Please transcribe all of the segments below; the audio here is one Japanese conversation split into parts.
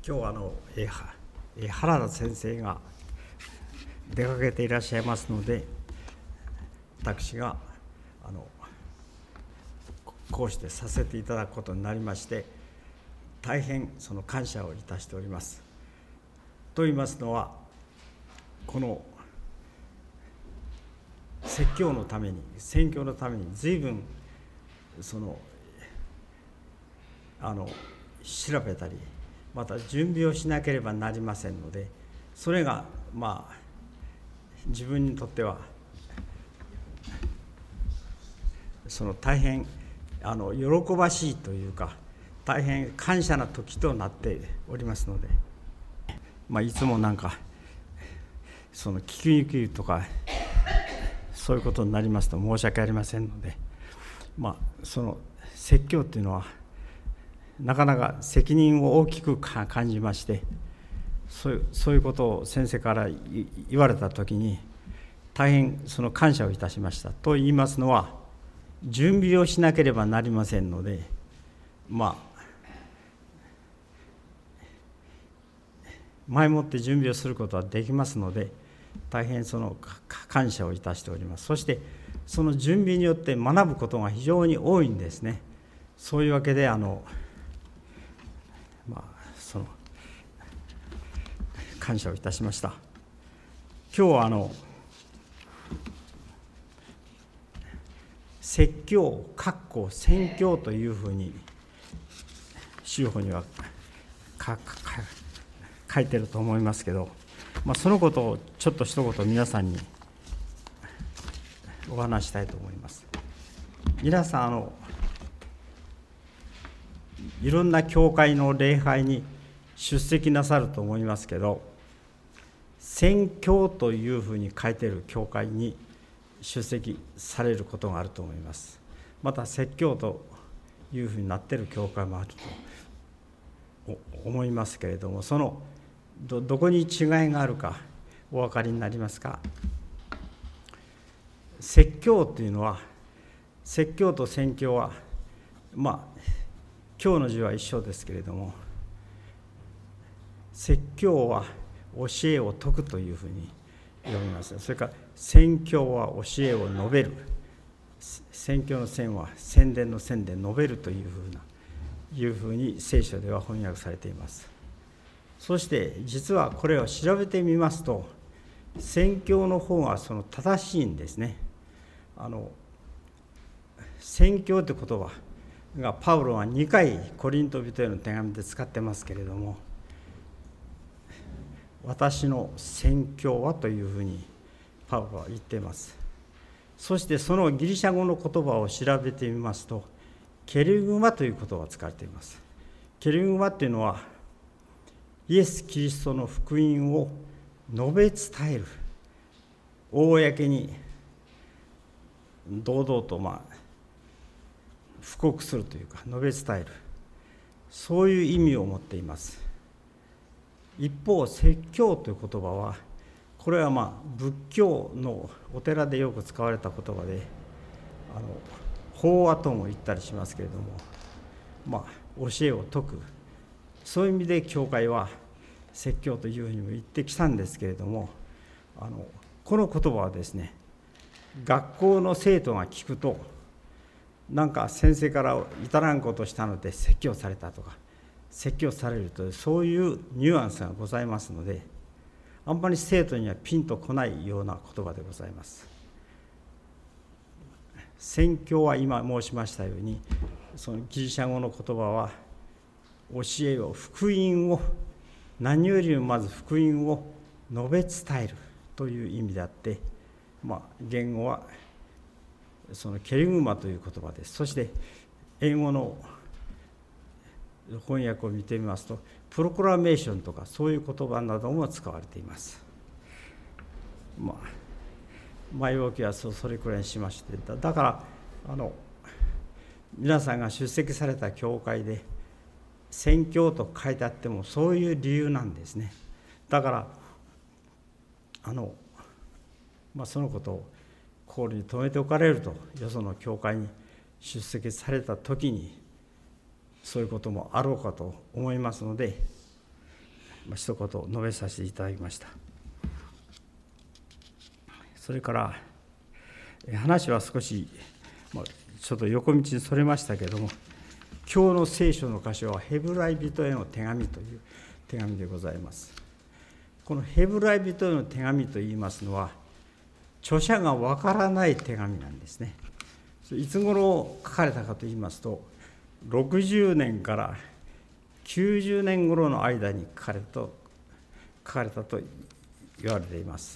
今日は原田先生が出かけていらっしゃいますので、私がこうしてさせていただくことになりまして、大変その感謝をいたしております。と言いますのは、この説教のために、宣教のために随分調べたり、また準備をしなければなりませんので、それが自分にとっては大変喜ばしいというか、大変感謝な時となっておりますので、いつも聞きにくいとかそういうことになりますと申し訳ありませんので、その説教というのはなかなか責任を大きく感じまして、そういうことを先生から言われたときに大変感謝をいたしました。と言いますのは、準備をしなければなりませんので、前もって準備をすることはできますので、大変感謝をいたしております。そしてその準備によって学ぶことが非常に多いんですね。そういうわけで感謝をいたしました。今日は説教宣教というふうに宗法には書いてると思いますけど、そのことをちょっと一言皆さんにお話したいと思います。皆さんいろんな教会の礼拝に出席なさると思いますけど、宣教というふうに書いている教会に出席されることがあると思います。また説教というふうになっている教会もあると思いますけれども、どこに違いがあるかお分かりになりますか？説教というのは、説教と宣教は教の字は一緒ですけれども、説教は教えを説くというふうに読みます。それから宣教は教えを述べる。宣教の宣は宣伝の宣で述べるというふうに聖書では翻訳されています。そして実はこれを調べてみますと、宣教の方が正しいんですね。宣教という言葉がパウロは2回コリント人への手紙で使ってますけれども、私の宣教はというふうにパウロは言っています。そしてそのギリシャ語の言葉を調べてみますと、ケルグマという言葉が使われています。ケルグマというのはイエス・キリストの福音を述べ伝える、公に堂々と布告するというか述べ伝える、そういう意味を持っています。一方、説教という言葉は、これは仏教のお寺でよく使われた言葉で、法話とも言ったりしますけれども、教えを説く、そういう意味で教会は説教というふうにも言ってきたんですけれども、この言葉はですね、学校の生徒が聞くと、先生から至らんことしたので説教されたとか、説教されるとそういうニュアンスがございますので、あんまり生徒にはピンとこないような言葉でございます。宣教は今申しましたように、そのギリシャ語の言葉は教えを、福音を、何よりもまず福音を述べ伝えるという意味であって、言語はケルグマという言葉です。そして英語の翻訳を見てみますと、プロクラメーションとかそういう言葉なども使われています。前置きはそれくらいにしまして、だから皆さんが出席された教会で宣教と書いてあってもそういう理由なんですね。だからそのことを心に留めておかれると、よその教会に出席された時にそういうこともあろうかと思いますので、 一言述べさせていただきました。それから話は少しちょっと横道にそれましたけれども、今日の聖書の箇所はヘブライ人への手紙という手紙でございます。このヘブライ人への手紙といいますのは、著者がわからない手紙なんですね。いつ頃書かれたかといいますと、60年から90年頃の間に書かれたと言われています。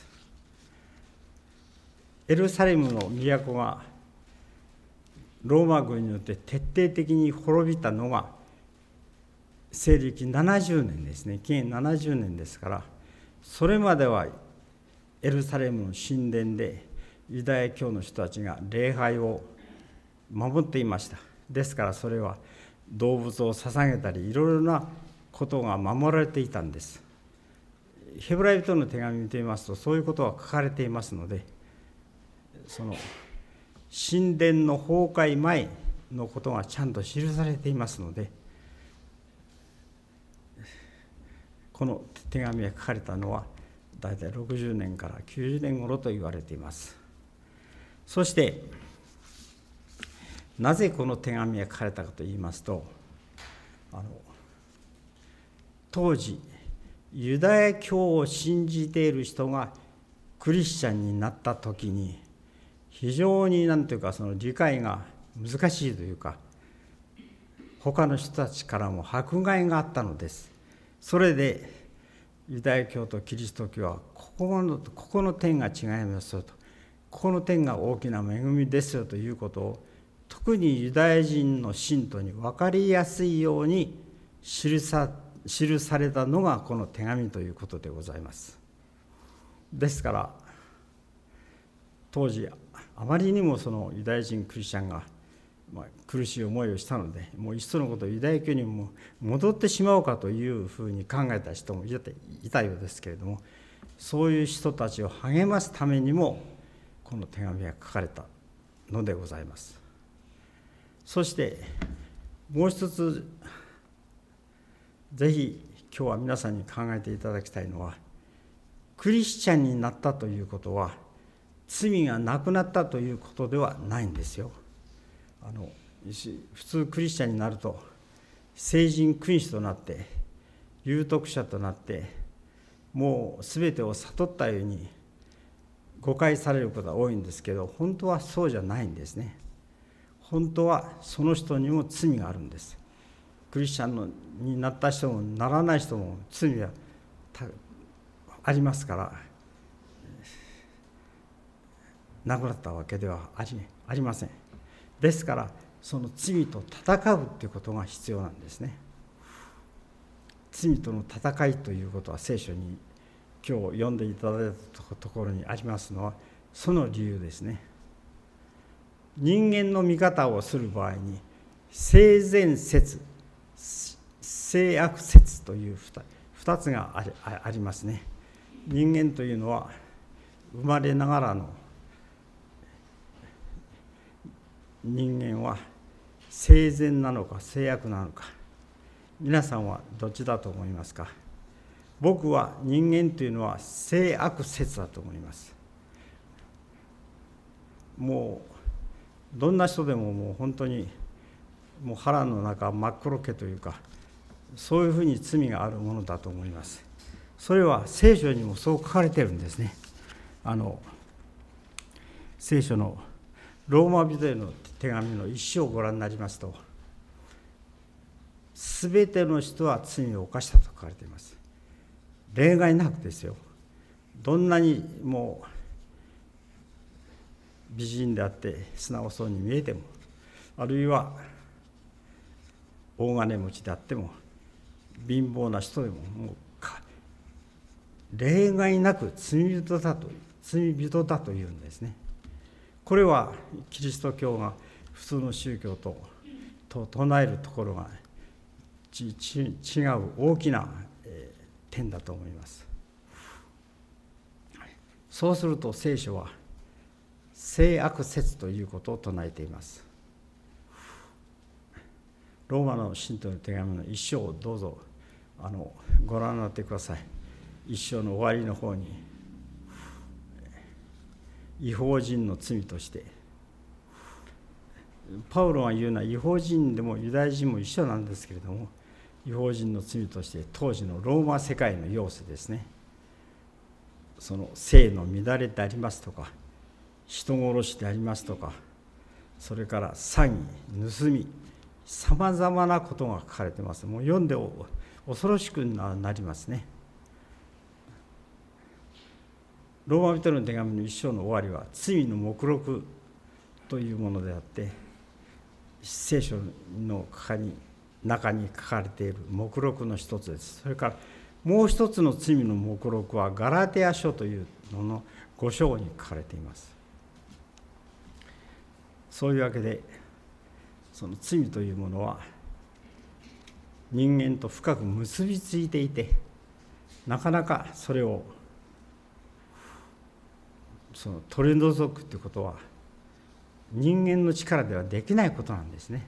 エルサレムの都がローマ軍によって徹底的に滅びたのが西暦70年ですね。紀元70年ですから、それまではエルサレムの神殿でユダヤ教の人たちが礼拝を守っていました。ですからそれは動物を捧げたりいろいろなことが守られていたんです。ヘブライ人の手紙を見てみますと、そういうことが書かれていますので、その神殿の崩壊前のことがちゃんと記されていますので、この手紙が書かれたのは大体60年から90年頃と言われています。そしてなぜこの手紙が書かれたかといいますと、当時ユダヤ教を信じている人がクリスチャンになった時に、非常にその理解が難しいというか、他の人たちからも迫害があったのです。それでユダヤ教とキリスト教はここの点が違いますよと、ここの点が大きな恵みですよということを、特にユダヤ人の信徒に分かりやすいように記されたのがこの手紙ということでございます。ですから当時あまりにもそのユダヤ人クリスチャンが苦しい思いをしたので、もういっそのことユダヤ教にも戻ってしまおうかというふうに考えた人もいたようですけれども、そういう人たちを励ますためにもこの手紙が書かれたのでございます。そしてもう一つ、ぜひ今日は皆さんに考えていただきたいのは、クリスチャンになったということは罪がなくなったということではないんですよ。普通クリスチャンになると聖人君主となって有徳者となって、もう全てを悟ったように誤解されることが多いんですけど、本当はそうじゃないんですね。本当はその人にも罪があるんです。クリスチャンになった人もならない人も罪はありますから、なくなったわけではありません。ですからその罪と戦うということが必要なんですね。罪との戦いということは聖書に今日読んでいただいたところにありますのはその理由ですね。人間の見方をする場合に性善説、性悪説という2つがありますね。人間というのは生まれながらの人間は性善なのか性悪なのか、皆さんはどっちだと思いますか？僕は人間というのは性悪説だと思います。もうどんな人でももう本当にもう腹の中真っ黒けというか、そういうふうに罪があるものだと思います。それは聖書にもそう書かれているんですね。聖書のローマ人への手紙の1章をご覧になりますと、すべての人は罪を犯したと書かれています。例外なくですよ。どんなにもう美人であって素直そうに見えても、あるいは大金持ちであっても貧乏な人でも、もう例外なく罪人だというんですね。これはキリスト教が普通の宗教と唱えるところが違う大きな点だと思います。そうすると聖書は性悪説ということを唱えています。ローマの信徒の手紙の1章をどうぞご覧になってください。一章の終わりの方に、異邦人の罪として、パウロが言うのは異邦人でもユダヤ人も一緒なんですけれども、異邦人の罪として当時のローマ世界の要請ですね、その性の乱れでありますとか、人殺しでありますとか、それから詐欺、盗み、さまざまなことが書かれています。もう読んで恐ろしくなりますね。ローマ人の手紙の一章の終わりは罪の目録というものであって、聖書の中に書かれている目録の一つです。それからもう一つの罪の目録はガラテヤ書というのの5章に書かれています。そういうわけで、その罪というものは人間と深く結びついていて、なかなかそれを取り除くということは人間の力ではできないことなんですね。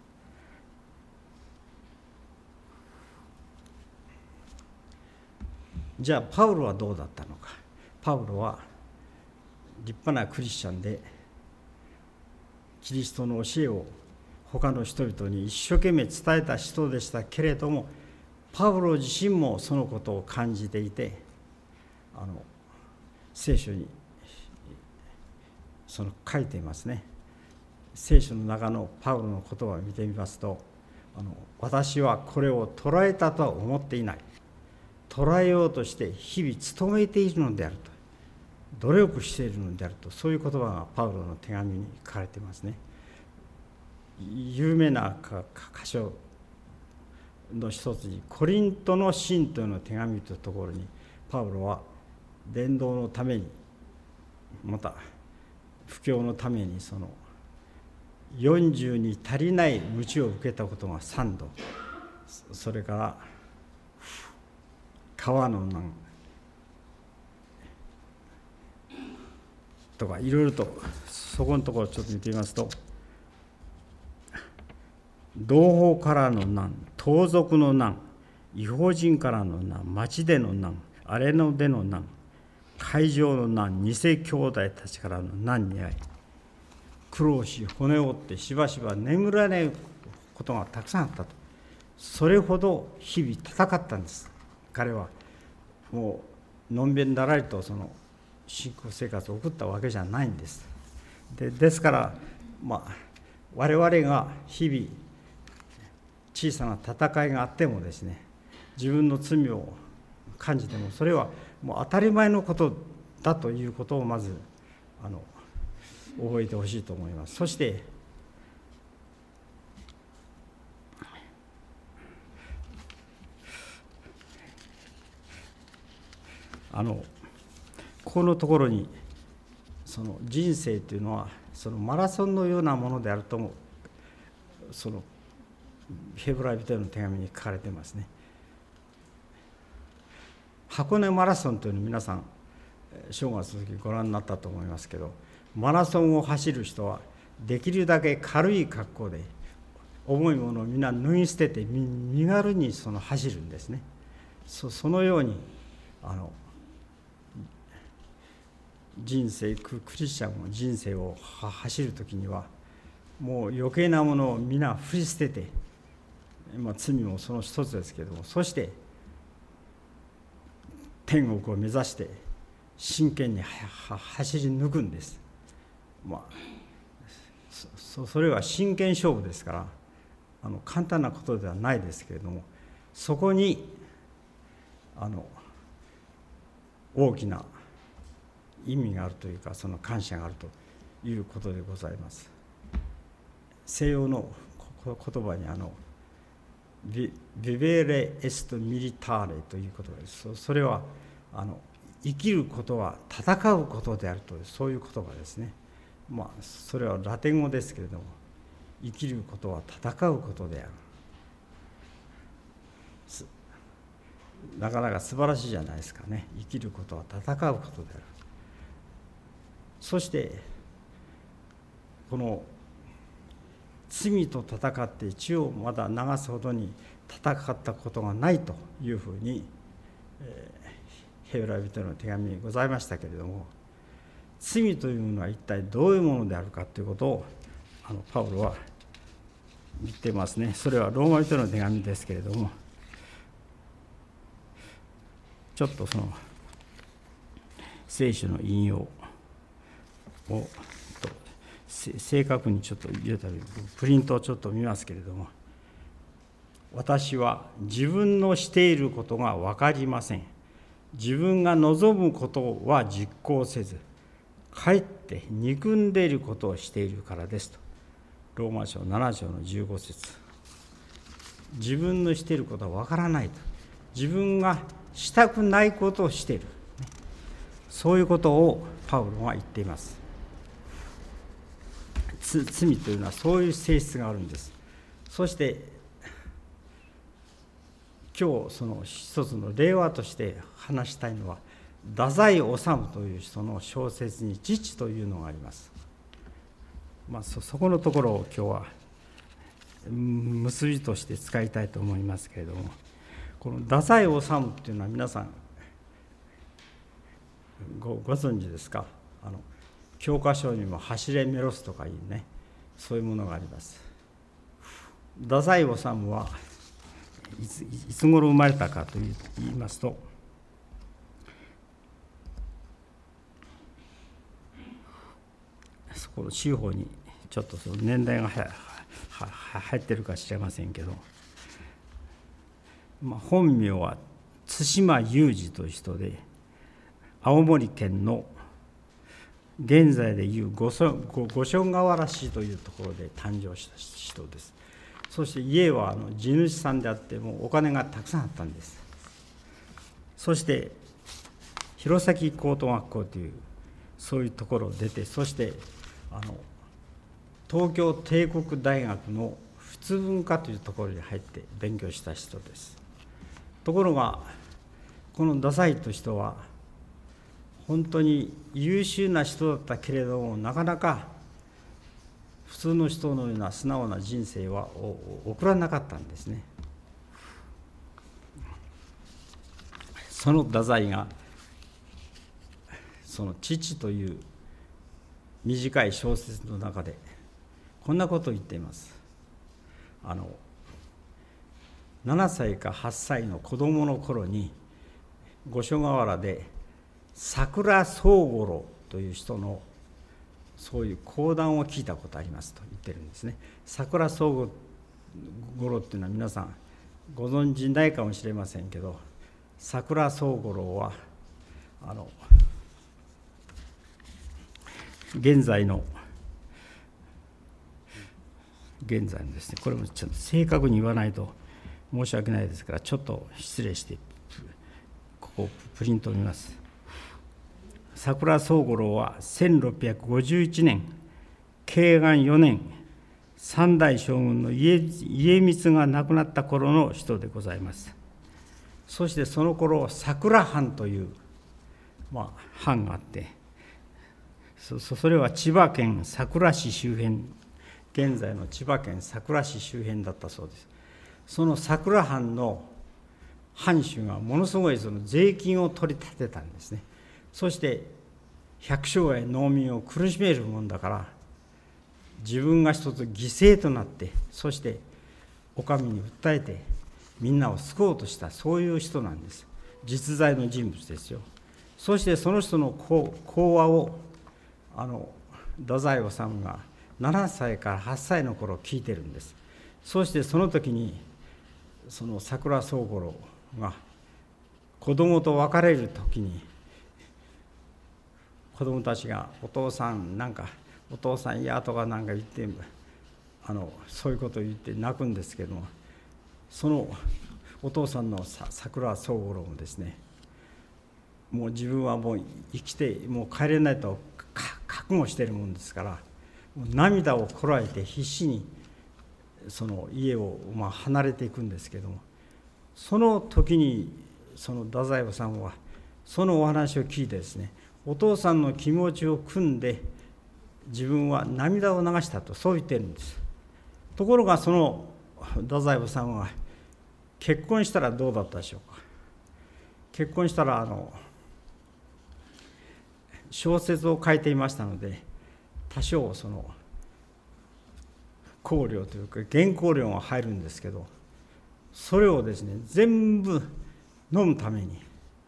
じゃあパウロはどうだったのか。パウロは立派なクリスチャンで、キリストの教えを他の人々に一生懸命伝えた人でしたけれども、パウロ自身もそのことを感じていて、聖書に書いていますね。聖書の中のパウロの言葉を見てみますと、私はこれを捉えたとは思っていない、捉えようとして日々努めているのであると、努力しているのであると、そういう言葉がパウロの手紙に書かれていますね。有名な箇所の一つに、コリントの信徒への手紙というところに、パウロは伝道のために、また布教のために40に足りない鞭を受けたことが3度、それから川の難とかいろいろと、そこのところをちょっと見てみますと、同胞からの難、盗賊の難、異邦人からの難、町での難、荒れ野での難、海上の難、偽兄弟たちからの難に遭い、苦労し骨折ってしばしば眠らないことがたくさんあったと。それほど日々戦ったんです。彼はもうのんべんだらりと信仰生活を送ったわけじゃないんです。ですから、我々が日々小さな戦いがあってもですね、自分の罪を感じても、それはもう当たり前のことだということをまず覚えてほしいと思います。そしてこのところに、人生というのはマラソンのようなものであるとも、ヘブライ人への手紙に書かれていますね。箱根マラソンというのを皆さん正月の時ご覧になったと思いますけど、マラソンを走る人はできるだけ軽い格好で、重いものをみんな脱ぎ捨てて身軽に走るんですね。そのように人生、クリスチャンの人生を走る時には、もう余計なものを皆振り捨てて、罪もその一つですけれども、そして天国を目指して真剣に走り抜くんです。それは真剣勝負ですから、簡単なことではないですけれども、そこに大きな意味があるというか、感謝があるということでございます。西洋の言葉にビベレエストミリターレという言葉です。それは生きることは戦うことであるという、そういう言葉ですね。それはラテン語ですけれども、生きることは戦うことである。なかなか素晴らしいじゃないですかね。生きることは戦うことである。そしてこの罪と戦って血をまだ流すほどに戦ったことがないというふうに、ヘブライ人の手紙にございましたけれども、罪というものは一体どういうものであるかということをパウロは言っていますね。それはローマ人の手紙ですけれども、ちょっとその聖書の引用を正確にちょっと入れたり、プリントをちょっと見ますけれども、私は自分のしていることが分かりません。自分が望むことは実行せず、かえって憎んでいることをしているからですと。ローマ書7章の15節。自分のしていることは分からないと。自分がしたくないことをしている。そういうことをパウロは言っています。罪というのはそういう性質があるんです。そして今日その一つの例話として話したいのは、太宰治という人の小説に父というのがあります。そこのところを今日は結びとして使いたいと思いますけれども、この太宰治というのは皆さんご存知ですか？教科書にも走れメロスとかいうね、そういうものがあります。太宰治はいつ頃生まれたかと言いますと、そこの州法にちょっとその年代が入ってるか知りませんけど、本名は対馬雄二という人で、青森県の現在でいう五所川原市というところで誕生した人です。そして家は地主さんであって、もうお金がたくさんあったんです。そして弘前高等学校というそういうところを出て、そして東京帝国大学の仏文科というところに入って勉強した人です。ところがこの太宰という人は本当に優秀な人だったけれども、なかなか普通の人のような素直な人生は送らなかったんですね。その太宰がその父という短い小説の中でこんなことを言っています。7歳か8歳の子供の頃に五所川原で桜宗五郎という人のそういう講談を聞いたことありますと言ってるんですね。桜宗五郎っていうのは皆さんご存じないかもしれませんけど、桜宗五郎は現在のですね、これもちょっと正確に言わないと申し訳ないですから、ちょっと失礼してここプリントを見ます。桜宗五郎は1651年慶元4年三代将軍の家光が亡くなった頃の人でございます。そしてその頃桜藩という、藩があって、それは千葉県佐倉市周辺、現在の千葉県佐倉市周辺だったそうです。その佐倉藩の藩主がものすごいその税金を取り立てたんですね。そして百姓や農民を苦しめるもんだから、自分が一つ犠牲となって、そしてお上に訴えてみんなを救おうとした、そういう人なんです。実在の人物ですよ。そしてその人の講話を太宰治が7歳から8歳の頃聞いてるんです。そしてその時にその桜宗五郎が子供と別れる時に、子供たちがお父さんやとかなんか言ってそういうことを言って泣くんですけども、そのお父さんの桜宗五郎もですね、もう自分はもう生きてもう帰れないと覚悟しているもんですから、涙をこらえて必死にその家を離れていくんですけども、その時にその太宰治はそのお話を聞いてですね、お父さんの気持ちを汲んで自分は涙を流したと、そう言ってるんです。ところがその太宰治は結婚したらどうだったでしょうか。結婚したら小説を書いていましたので、多少その香料というか原稿料が入るんですけど、それをですね全部飲むために、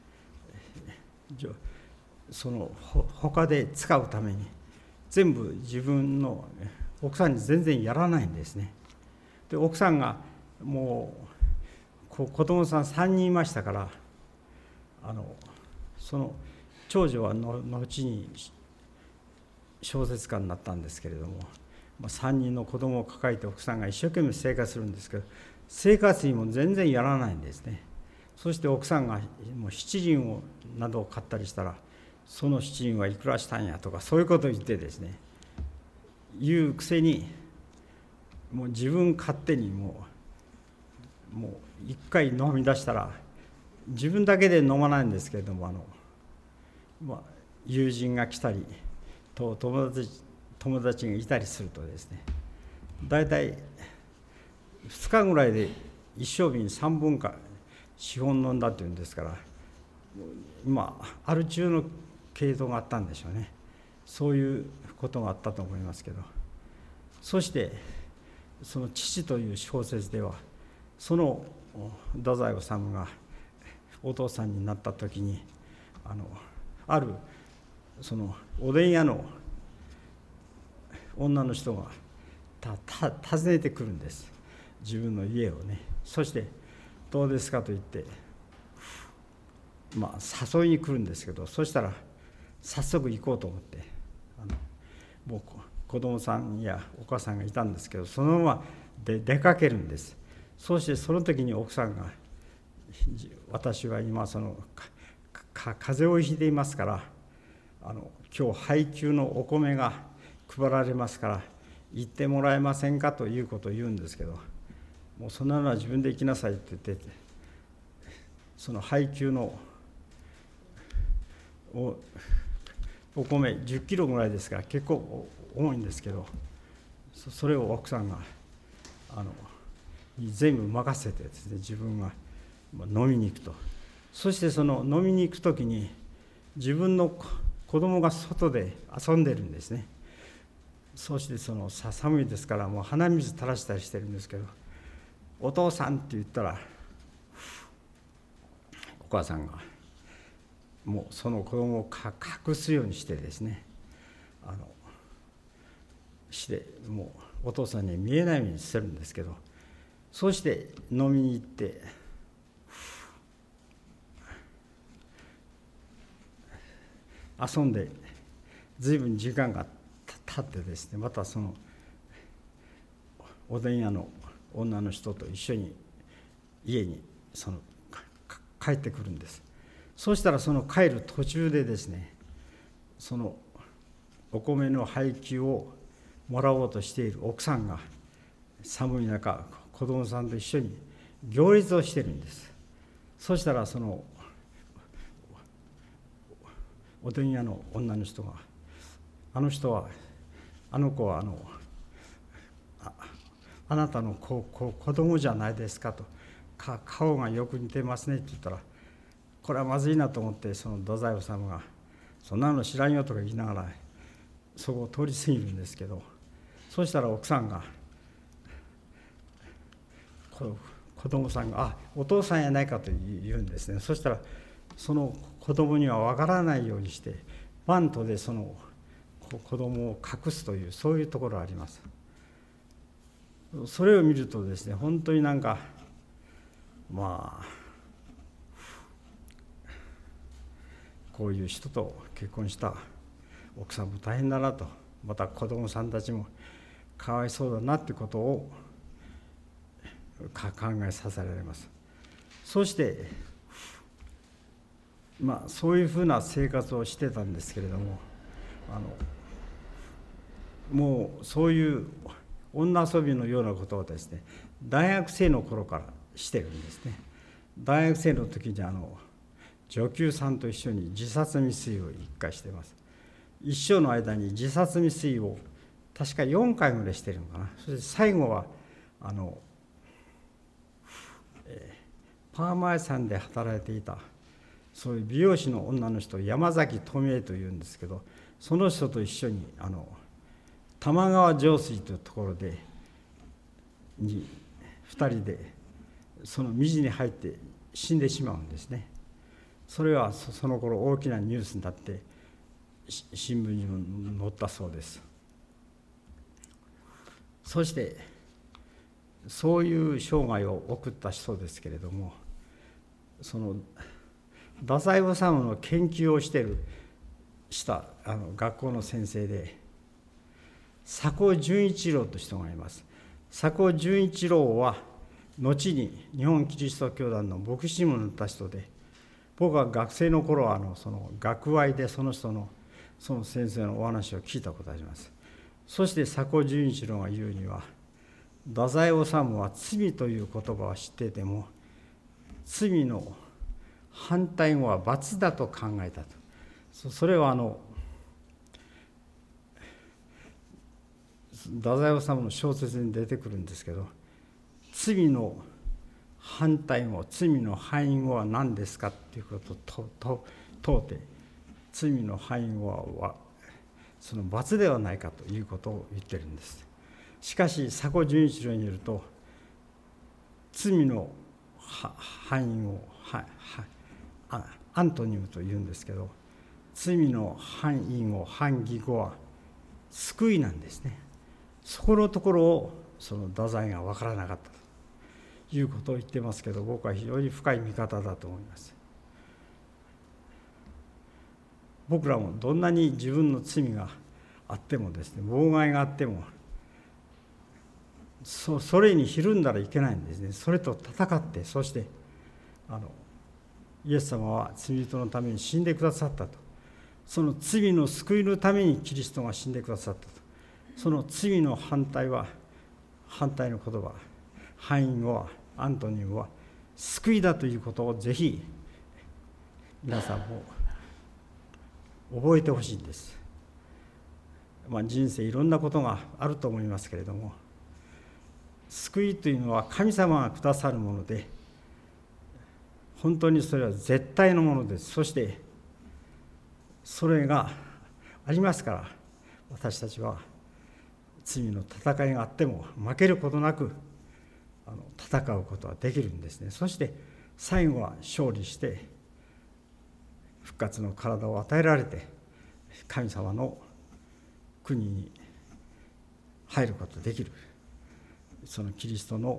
その他で使うために全部自分の奥さんに全然やらないんですね。で奥さんがもう子供さん3人いましたから、その長女は後に小説家になったんですけれども、3人の子供を抱えて奥さんが一生懸命生活するんですけど、生活費も全然やらないんですね。そして奥さんがもう七輪などを買ったりしたら、その七輪はいくらしたんやとか、そういうことを言ってですね、言うくせにもう自分勝手にもう一回飲み出したら、自分だけで飲まないんですけれども、友人が来たりと友達がいたりするとですね、大体2日ぐらいで一升瓶3本か4本飲んだっていうんですから、アル中の系統があったんでしょうね。そういうことがあったと思いますけど、そしてその父という小説では、その太宰治がお父さんになった時に、あるそのおでん屋の女の人が訪ねてくるんです、自分の家をね。そしてどうですかと言って、誘いに来るんですけど、そしたら早速行こうと思って、もう子供さんやお母さんがいたんですけど、そのまま出かけるんです。そしてその時に奥さんが、私は今風邪をひいていますから、今日配給のお米が配られますから行ってもらえませんかということを言うんですけど、もうそんなのは自分で行きなさいって言って、その配給のお米10キロぐらいですから結構重いんですけど、それを奥さんが全部任せてですね、自分が飲みに行くと。そしてその飲みに行く時に、自分の子供が外で遊んでるんですね。そして寒いですからもう鼻水垂らしたりしてるんですけど、お父さんって言ったら、お母さんがもうその子供を隠すようにしてですね、もうお父さんには見えないようにしてるんですけど、そうして飲みに行って遊んで随分時間が経ってですね、またそのおでん屋の女の人と一緒に家に帰ってくるんです。そうしたらその帰る途中でですね、そのお米の配給をもらおうとしている奥さんが寒い中子供さんと一緒に行列をしてるんです。そしたらそのおでん屋の女の人が、あの子はあなたの子供じゃないですかと、顔がよく似てますねって言ったら、これはまずいなと思って、その太宰治がそんなの知らんよとか言いながらそこを通り過ぎるんですけど、そうしたら奥さんが、子供さんがお父さんやないかと言うんですね。そしたらその子供には分からないようにしてバントでその子供を隠すという、そういうところがあります。それを見るとですね、本当にこういう人と結婚した奥さんも大変だなと、また子供さんたちもかわいそうだなということを考えさせられます。そしてそういうふうな生活をしてたんですけれども、もうそういう女遊びのようなことをですね、大学生の頃からしてるんですね。大学生の時に女給さんと一緒に自殺未遂を1回しています。一生の間に自殺未遂を確か4回ぐらいしてるのかな。そして最後はパーマ屋さんで働いていたそういう美容師の女の人、山崎富江というんですけど、その人と一緒に玉川上水というところで2人でその水に入って死んでしまうんですね。それはその頃大きなニュースになって新聞にも載ったそうです。そしてそういう生涯を送った人ですけれども、その太宰治の研究をした学校の先生で佐古純一郎という人がいます。佐古純一郎は後に日本キリスト教団の牧師にもなった人で、僕は学生の頃はその学外でその先生のお話を聞いたことがあります。そして佐古純一郎が言うには、太宰治は罪という言葉を知っていても罪の反対語は罰だと考えたと。それは太宰治の小説に出てくるんですけど、罪の反対語、罪の反義語は何ですかっていうことを問うて、罪の反義語はその罰ではないかということを言ってるんです。しかし佐古純一郎によると、罪の反義語、アントニムというんですけど、罪の反義語、反義語は救いなんですね。そこのところをその太宰が分からなかったということを言ってますけど、僕は非常に深い見方だと思います。僕らもどんなに自分の罪があってもですね、妨害があってもそれにひるんだらいけないんですね。それと戦って、そしてイエス様は罪人のために死んでくださったと。その罪の救いのためにキリストが死んでくださったと。その罪の反対の言葉、反義語は、アントニムは救いだということをぜひ皆さんも覚えてほしいんです。人生いろんなことがあると思いますけれども、救いというのは神様がくださるもので、本当にそれは絶対のものです。そしてそれがありますから、私たちは罪の戦いがあっても負けることなく戦うことができるんですね。そして最後は勝利して復活の体を与えられて神様の国に入ることができる。そのキリストの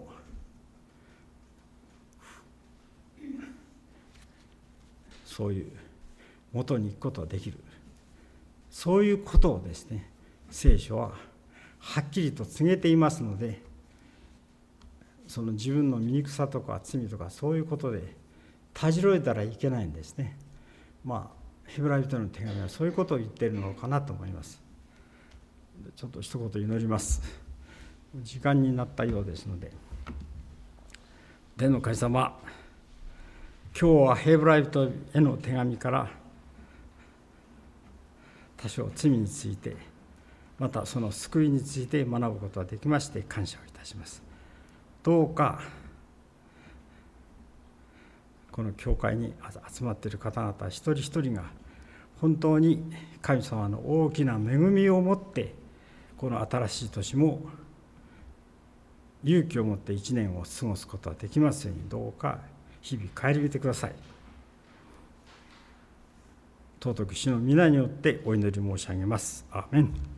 そういう元に行くことができる。そういうことをですね、聖書ははっきりと告げていますので、その自分の醜さとか罪とかそういうことでたじろいだらいけないんですね。ヘブライ人の手紙はそういうことを言っているのかなと思います。ちょっと一言祈ります。時間になったようですので。天の神様、今日はヘブライ人への手紙から多少罪について、またその救いについて学ぶことができまして感謝をいたします。どうかこの教会に集まっている方々一人一人が本当に神様の大きな恵みを持ってこの新しい年も勇気を持って一年を過ごすことができますように、どうか日々顧みてください。尊く主の皆によってお祈り申し上げます。アーメン。